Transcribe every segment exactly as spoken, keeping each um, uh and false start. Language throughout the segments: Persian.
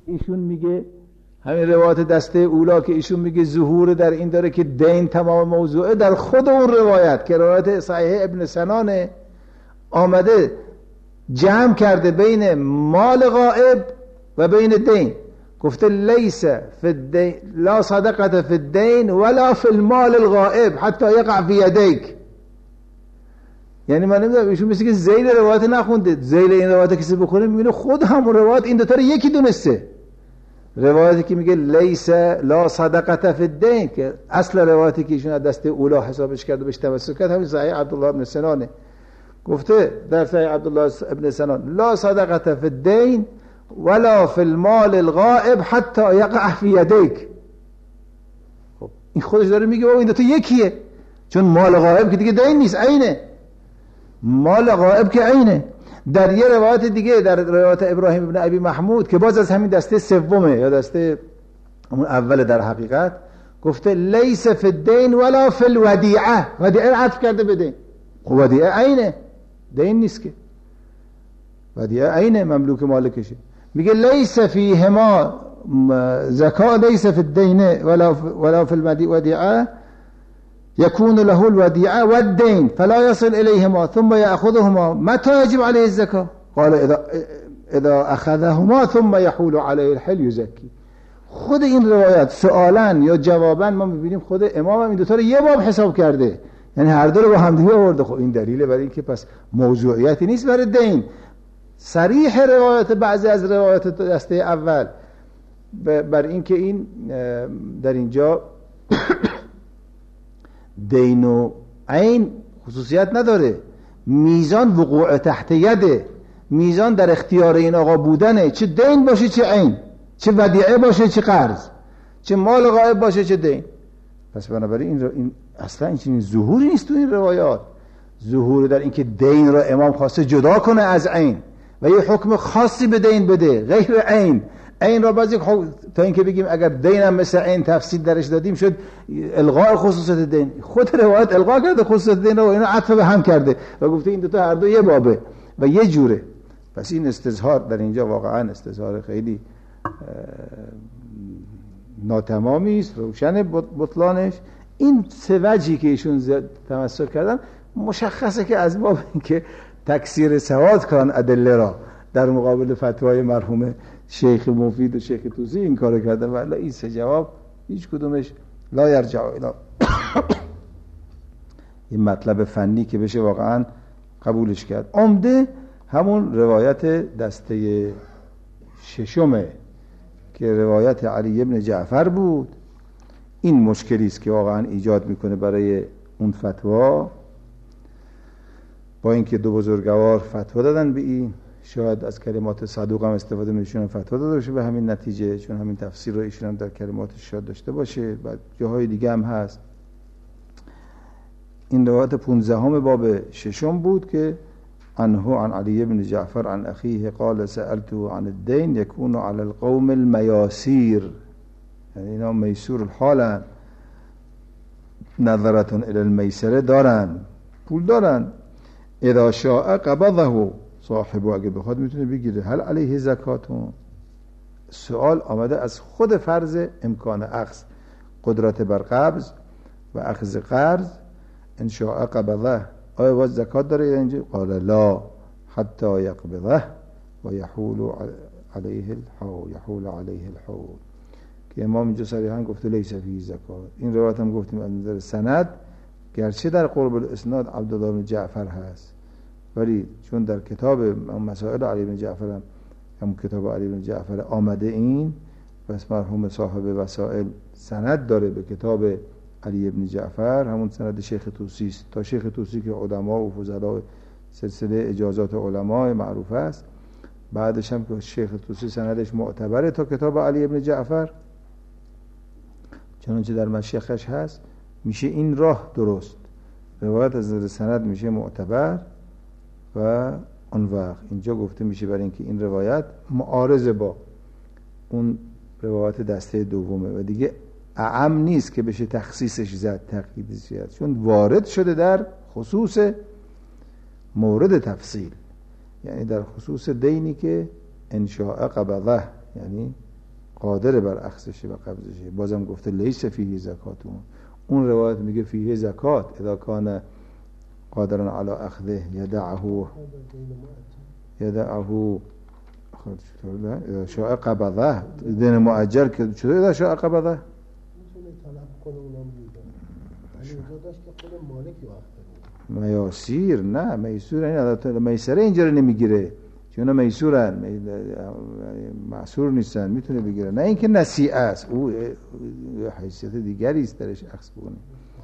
ایشون میگه همین روایت دسته اولا که ایشون میگه ظهور در این داره که دین تمام موضوعه، در خود اون روایت که روایت صحیح ابن سنانه آمده جمع کرده بین مال غائب و بین دین، گفته لیس فی الدین لا صدقه فی الدین ولا فی المال الغائب حتی یقع فی یدیک. یعنی من نمیدونم ایشون مثل که ذیل روایت نخونده، ذیل این روایت کسی بخونه میبینه خود همون روایت این دوتا رو یکی دونسته. روایتی که میگه لیس لا صدقه فی الدین که اصل روایتی که ایشون از دسته اولا حسابش کرده بهش توسل کرد همین صحیح عبدالله ابن سنانه، گفته در صحیح عبدالله ابن سنان لا صدقه فی الدین ولا فی المال الغائب حتی یقع فی یدیک. خب این خودش داره میگه بابا این دوتا یکیه، چون مال غائب که دیگه دین نیست، عینه. مال غائب که عینه. در یه روایت دیگه در روایت ابراهیم ابن ابی محمود که باز از همین دسته سومه یا دسته اون اول در حقیقت، گفته لیس فی الدین ولا فی الودیعه، ودیعه عطف کرده به دین. خب ودیعه عینه، دین نیست که، ودیعه عینه مملوک مالکشه. میگه لیس فیهما زکات لیس فی الدین ولا ولا فی الودیعه يكون له الوديعة والدين فلا يصل إليهما ثم يأخذهما متى يجب عليه الزكاة؟ قال إذا إذا أخذهما ثم يحول عليه الحل يزكي. خود این روایت سؤالا یا جوابا ما میبینیم خود امام هم این دوتا رو یه باب حساب کرده، یعنی هر دو رو با هم دیگه آورده. خب این دلیله برای اینکه پس موضوعیتی نیست برای دین. صریح روایت بعضی از روایات دسته اول بر اینکه این در اینجا دین و عین خصوصیت نداره، میزان وقوع تحت یده، میزان در اختیار این آقا بودنه، چه دین باشه چه عین، چه ودیعه باشه چه قرض، چه مال غائب باشه چه دین. پس بنابراین این, این اصلا این چنین ظهوری نیست تو این روایات. ظهور در اینکه دین را امام خواسته جدا کنه از عین و یه حکم خاصی به دین بده غیر عین. عین را بعضی تا اینکه بگیم اگر دین هم مثل عین تفصیل درش دادیم شد الغاء خصوصیت دین. خود روایت الغاء کرده خصوصیت دین رو، اینا عطف به هم کرده و گفته این دو تا هر دو یه بابه و یه جوره. پس این استظهار در اینجا واقعا استظهار خیلی ناتمامی است، روشن بطلانش. این سه وجهی که ایشون تمسک کردن مشخصه که از باب اینکه تکثیر سواد کن ادله را در مقابل فتوای مرحوم شیخ مفید و شیخ توسی این کارو کرده، ولی این سه جواب هیچ کدومش لا یرجع الی این مطلب فنی که بشه واقعا قبولش کرد. عمده همون روایت دسته ششمه که روایت علی ابن جعفر بود. این مشکلی است که واقعا ایجاد میکنه برای اون فتوا، با اینکه دو بزرگوار فتوا دادن به این، شاید از کلمات صدوق هم استفاده میشون فتوا داده باشه به همین نتیجه، چون همین تفسیر رو ایشون هم در کلماتش شاید داشته باشه. بعد جاهای دیگه هم هست. این روایت پونزدهم باب ششم بود که عنه عن علی بن جعفر عن اخیه قال سألته عن الدین یکون علی القوم المیاسیر، یعنی اینا میسور الحالن، نظرتون الی المیسره دارن، پول دارن، اذا شاء قبضه صاحبو اگه بخواد میتونه بگیره. هل علیه زکاتون؟ سوال آمده از خود فرض امکان اخذ، قدرت بر قبض و اخذ قرض. ان شاء قبضه، آیا باید زکات داره یا اینجا؟ قال لا حتی یقبضه و یحول علیه الحول، یحول علیه الحول، که امام اینجا صریحا گفته لیس فیه زکات. این روایت هم گفتیم از نظر سند گرچه در قرب الاسناد عبدالله بن جعفر هست، ولی چون در کتاب مسائل علی بن جعفر هم هم کتاب علی بن جعفر آمده این، پس مرحوم صاحب وسائل سند داره به کتاب علی بن جعفر، همون سند شیخ توسی است. تا شیخ توسی که علما و فضلا سلسله اجازات علما معروف است، بعدش هم که شیخ توسی سندش معتبره تا کتاب علی بن جعفر، چنانچه در مشیخش هست، میشه این راه درست، روایت از نظر سند میشه معتبر و اون وقت اینجا گفته میشه برای اینکه این روایت معارض با اون روایت دسته دومه و دیگه اعم نیست که بشه تخصیصش زد، تقییدش زد، چون وارد شده در خصوص مورد تفصیل، یعنی در خصوص دینی که انشاء قبضه، یعنی قادر بر اخذشه و قبضشه. بازم گفته لیس فیه زکاتون. اون روایت میگه فیه زکات اذا کان قادرا علی اخذه یدعه یدعه اذا شاء قبضه. دین مؤجل که چطور اذا شاء قبضه میتونه طلب کنه اونم میده. ولی اونجا داشت که خود مالک وقت میاسیر نه میسور این عادت میسره اینجا رو نمیگیره چون میسورن معصور نیستن میتونه بگیره نه اینکه نسیه است او حیثیت دیگری است درش اخذ بکنه.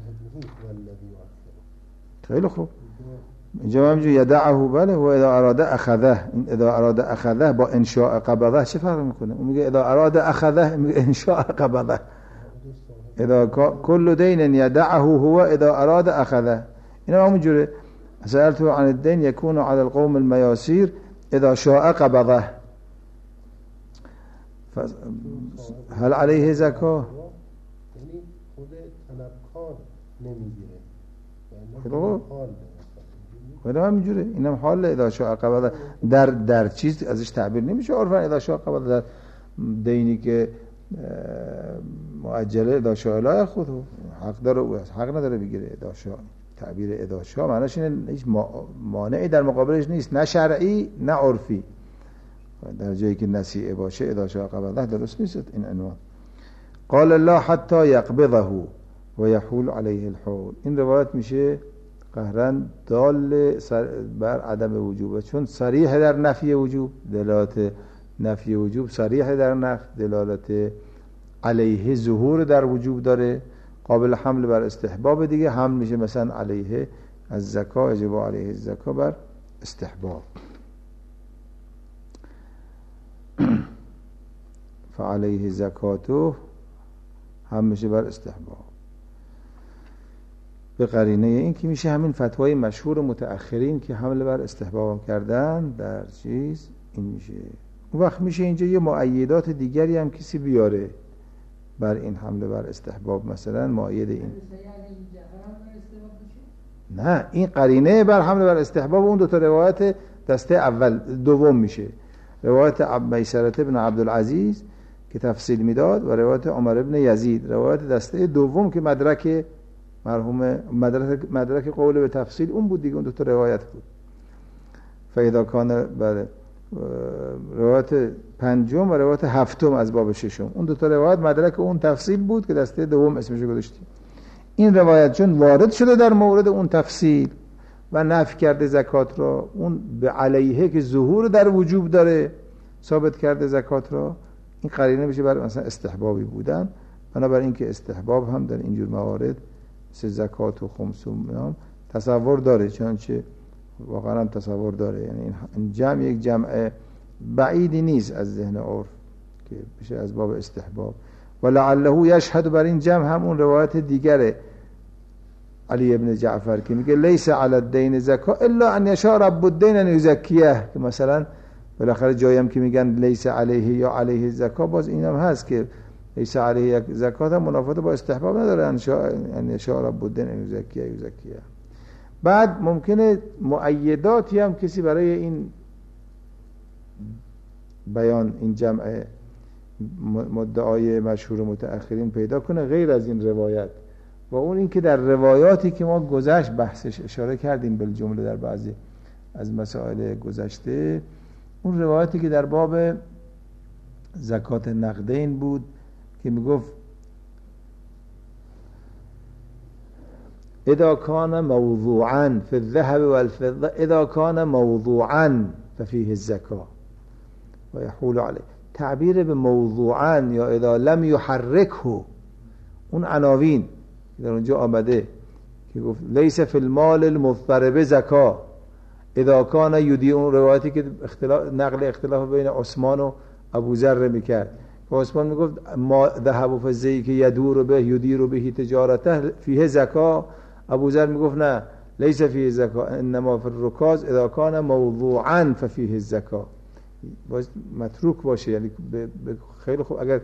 خیلی خوب اینجا همینجور یدعه بله و اذا اراده اخذه. اذا اراده اخذه با انشاء قبضه چه فرق میکنه؟ اون میگه اذا اراده اخذه میگه انشاء قبضه. اذا كل دين يدعه هو اذا اراد اخذه. اینا همونجوره. سألته عن الدين يكون على القوم المياسير اذا شاء قبضه. هل عليه زکاه؟ یعنی خود طلبکار نمیگیره. خیلی همینجوره. اینم حال اذا شاء قبضه. در در چیز ازش تعبیر نمیشه عرفا اذا شاء قبضه. در دینی که مؤجله اذا شاء لا خود حق داره حق نداره بگیره. اذا شاء تعبیر اذا شاء معناش اینه هیچ مانعی در مقابلش نیست نه شرعی نه عرفی. در جایی که نسیئه باشه اذا شاء قبضه درست نیست این عنوان. قال الله حتى يقبضه و یحول علیه الحول. این روایت میشه قهرن دال بر عدم وجوب چون صریح در نفی وجوب دلالت نفی وجوب صریح در نفی دلالت علیه ظهور در وجوب داره. قابل حمل بر استحباب دیگه حمل میشه مثلا علیه از زکا یجب علیه الزکا بر استحباب. فعلیه زکاتو هم میشه بر استحباب به قرینه این که میشه همین فتوای مشهور متأخرین که حمل بر استحباب کردن در چیز این میشه. اون وقت میشه اینجا یه مؤیدات دیگری هم کسی بیاره بر این حمله بر استحباب. مثلا مؤید این نه این قرینه بر حمله بر استحباب اون دو تا روایت دسته اول دوم میشه. روایت میسره ابن عبدالعزیز که تفصیل میداد و روایت عمر ابن یزید روایت دسته دوم که مدرک مرحوم مدرک مدرک قول به تفصیل اون بود دیگه. اون دو تا روایت بود. فاذا کان بله روایت پنجم و روایت هفتم از باب ششم اون دو تا روایت مدرک اون تفصیل بود که دسته دوم اسمش رو گذاشتیم. این روایت چون وارد شده در مورد اون تفصیل و نفی کرده زکات را اون به علیه که ظهور در وجوب داره ثابت کرده زکات را این قرینه میشه برای مثلا استحبابی بودن. بنابراین اینکه استحباب هم در اینجور موارد مثل زکات و خمس و نام تصور داره چنانچه واقعا هم تصور داره. یعنی این جمع یک جمع بعیدی نیست از ذهن عرف که بشه از باب استحباب. و لعله یشهد بر این جمع همون روایت دیگره علی ابن جعفر که میگه لیس علی الدین زکا الا ان یشاء رب الدین ان یزکیه که مثلا بالاخره جایی هم که میگن لیس علیه یا علیه زکا باز اینم هست که لیس علیه زکات هم منافات با استحباب نداره. ان یشاء رب الدین ان یزکیه یزکیه. بعد ممکنه مؤیداتی هم کسی برای این بیان این جمع مدعای مشهور متأخرین پیدا کنه غیر از این روایت و اون این که در روایاتی که ما گذشت بحثش اشاره کردیم بالجمله در بعضی از مسائل گذشته اون روایتی که در باب زکات نقدین بود که میگفت اذا كان موضوعا في الذهب والفضة اذا كان موضوعا ففيه الزكاة ويحول عليه. تعبیر به موضوعا یا اذا لم يحركه اون عناوین در اونجا آمده که گفت لیس فی المال المضطرب زکا اذا کان یدی اون روایتی که اختلاف نقل اختلاف بین عثمان و ابوذر میکرد که عثمان میگفت ما ذهب و فضه‌ای که یدور به یدیر به تجارته فیه زکا. ابوذر میگفت نه لیس فیه زکا انما فی الرکاز اذا کان موضوعا ففیه الزکا. باید متروک باشه یعنی خیلی خوب اگر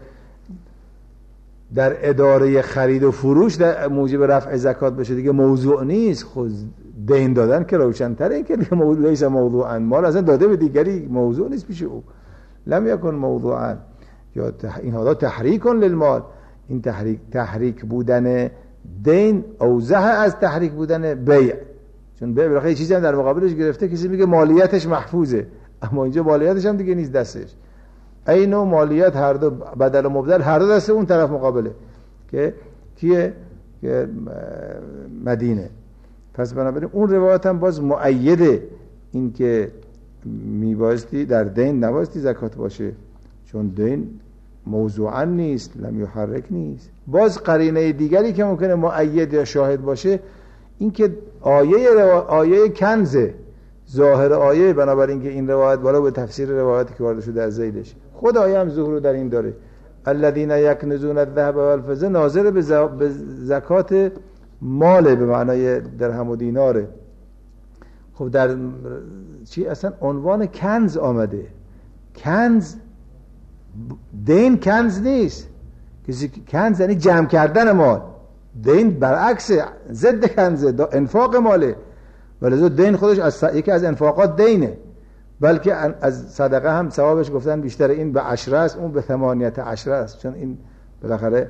در اداره خرید و فروش در موجب رفع زکات بشه دیگه موضوع نیست. خود دین دادن که روشن‌تره این که دیگه موضوع لیس موضوعا مال اصلا داده به دیگری موضوع نیست پیش او. لم یکن موضوعا یا این حالا تحریک للمال، این تحریک تحریک بودن دین اوضح از تحریک بودن بیع، چون بیع بالاخره یه چیزی هم در مقابلش گرفته، کسی میگه مالیتش محفوظه، اما اینجا مالیتش هم دیگه نیست دستش، عین و مالیت هر دو، بدل و مبدل هر دو دست اون طرف مقابله که کیه؟ که مدینه. پس بنابراین اون روایت هم باز مؤیده این که میبایستی در دین نبایستی زکات باشه، چون دین موضوعا نیست، لم یحرک نیست. باز قرینه دیگری که ممکنه مؤید یا شاهد باشه این که آیه روا... آیه کنزه، ظاهر آیه، بنابراین که این روایت بالا به تفسیر روایتی که وارد شده از زیدش، خود آیه هم ظهور در این داره، الذین یکنزون الذهب والفضه، ناظر به, ز... به زکات مال به معنای درهم و دیناره. خب در چی اصلا عنوان کنز آمده؟ کنز دین کنز نیست، کسی کنز یعنی جمع کردن مال، دین برعکس ضد کنزه، انفاق ماله، ولذا دین خودش از یکی از انفاقات دینه، بلکه از صدقه هم ثوابش گفتن بیشتر، این به عشره است اون به ثمانیت عشره است، چون این بالاخره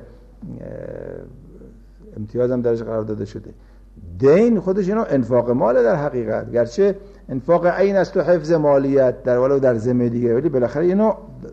امتیاز هم درش قرار داده شده. دین خودش اینو انفاق ماله در حقیقت، گرچه انفاق عین است و حفظ مالیت در ولو در ذمه دیگه، ولی بالاخره اینو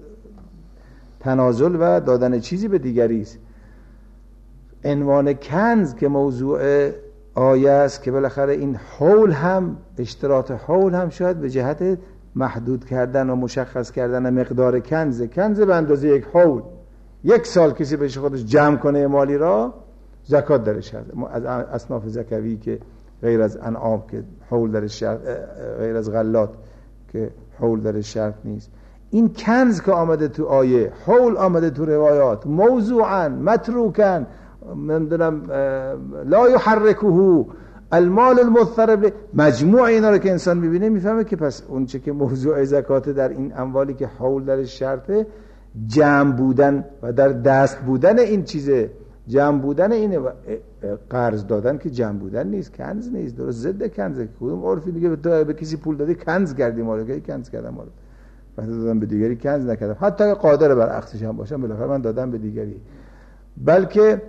تنازل و دادن چیزی به دیگری است. عنوان کنز که موضوع آیه است که بالاخره این حول هم، اشتراط حول هم شاید به جهت محدود کردن و مشخص کردن مقدار کنز، کنز به اندازه یک حول، یک سال کسی بهش خودش جمع کنه مالی را، زکات درش هست. از اصناف زکوی که غیر از انعام که حول درش شرط، غیر از غلات که حول درش شرط نیست، این کنز که آمده تو آیه، حول آمده تو روایات، موضوعا متروکن، نمیدونم لا یحرکه المال المضطرب، مجموع اینا رو که انسان میبینه میفهمه که پس اون چه که موضوع زکات در این اموالی که حول درش شرطه، جمع بودن و در دست بودن این چیزه، جمع بودن اینه، و قرض دادن که جمع بودن نیست، کنز نیست، درست ضد کنزه. کدوم عرفی میگه تو به کسی پول دادی کنز کردی مالو، که کنز کردم مالو، وقتی دادم به دیگری کنز نکردم، حتی اگه قادر بر عکسش هم باشم بالاخره من دادم به دیگری. بلکه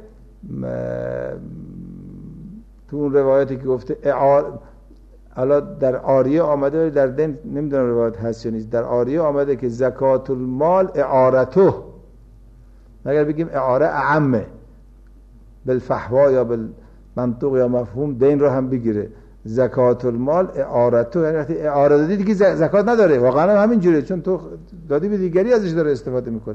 تو اون روایتی که گفته اعار، حالا در عاریه آمده ولی در دین نمیدونم روایت هست یا نیست، در عاریه آمده که زکات المال اعارته، اگر بگیم اعاره اعمه بالفحوا یا بالمنطوق یا مفهوم دین رو هم بگیره، زکات المال اعارته، یعنی وقتی اعاره دادی دیگه زکات نداره، واقعا همین جوره، چون تو دادی به دیگری ازش داره استفاده میکنه.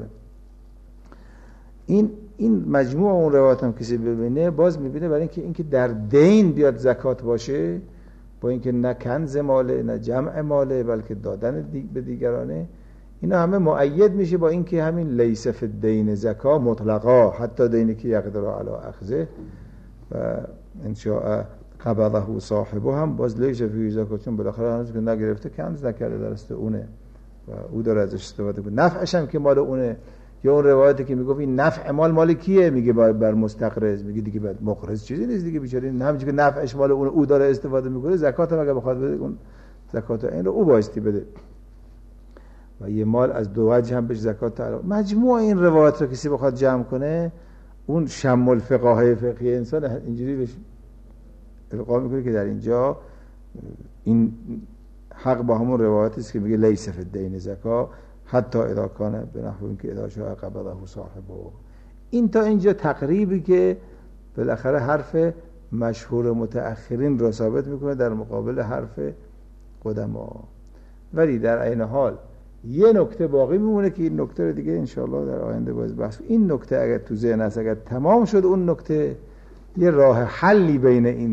این این مجموع اون روایت هم کسی ببینه باز میبینه برای اینکه اینکه در دین بیاد زکات باشه، با اینکه نه کنز ماله نه جمع ماله بلکه دادن دی به دیگرانه، اینا همه مؤید میشه با اینکه همین لیس فی الدین زکا مطلقا، حتی دینی که یقدر علی اخذه و ان شاء قبضه صاحبه هم باز لیس فی زکا، چون بالاخره هنوز که نگرفته کنز نکرده درسته اونه و او داره ازش استفاده کنه، نفعش هم که مال اونه. یا اون روایتی که میگه این نفع مال مال کیه، میگه بر مستقرض، میگه دیگه بعد مقرض چیزی نیست دیگه، بیچاره همینجوری که نفعش مال اون او داره استفاده میکنه، زکات هم اگه بخواد بده اون زکات این رو او بایستی بده، و یه مال از دو وجه هم بهش زکات تعلق. مجموع این روایت رو کسی بخواد جمع کنه، اون شم الفقاهه فقهی انسان اینجوری بهش القا میکنه که در اینجا این حق با همون روایتی است که میگه لیس فی الدین زکا حتی اذا کان به نحو اینکه اذا شاء قبضه صاحبه. این تا اینجا تقریبی که بالاخره حرف مشهور متأخرین را ثابت میکنه در مقابل حرف قدما. ولی در عین حال یه نکته باقی میمونه که این نکته رو دیگه انشاءالله در آینده باز بحث. این نکته اگر تو ذهن است، اگر تمام شد اون نکته، یه راه حلی بین این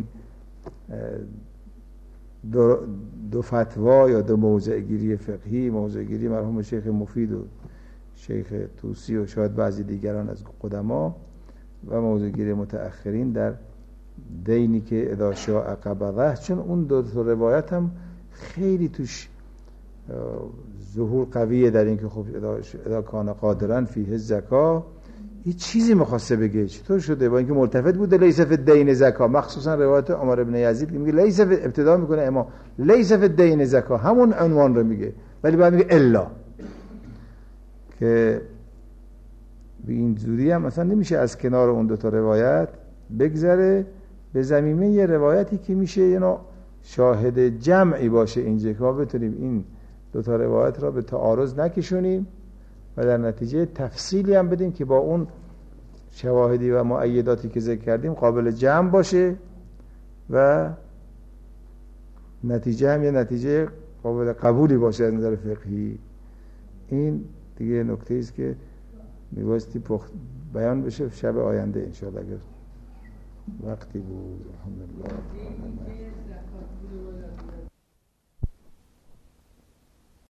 دو, دو فتوا یا دو موضع گیری فقهی، موضع گیری مرحوم شیخ مفید و شیخ توسی و شاید بعضی دیگران از قدما و موضع گیری متأخرین در دینی که اذا شاء قبضه، چون اون دو تا روایت هم خیلی توش ظهور قویه در این که خب اذا کان قادرا فیه زکا، یه چیزی مخواسته بگه. چطور شده؟ با اینکه ملتفت بوده لیس فی الدین زکا، مخصوصا روایت عمر ابن یزید که میگه لیس فی، ابتدا میکنه امام لیس فی الدین زکا، همون عنوان رو میگه، ولی بعد میگه الا، که به این زودی هم مثلا نمیشه از کنار اون دوتا روایت بگذره به زمینه یه روایتی که میشه یه نوع شاهد جمعی باشه اینجا که ما بتونیم این دوتا روایت را به تعارض نکشونیم و در نتیجه تفصیلی هم بدیم که با اون شواهدی و مؤیداتی که ذکر کردیم قابل جمع باشه و نتیجه هم یه نتیجه قابل قبولی باشه از نظر فقهی. این دیگه نکته است که میبایستی پخت بیان بشه شب آینده انشاءالله اگر وقتی بود. الحمدلله.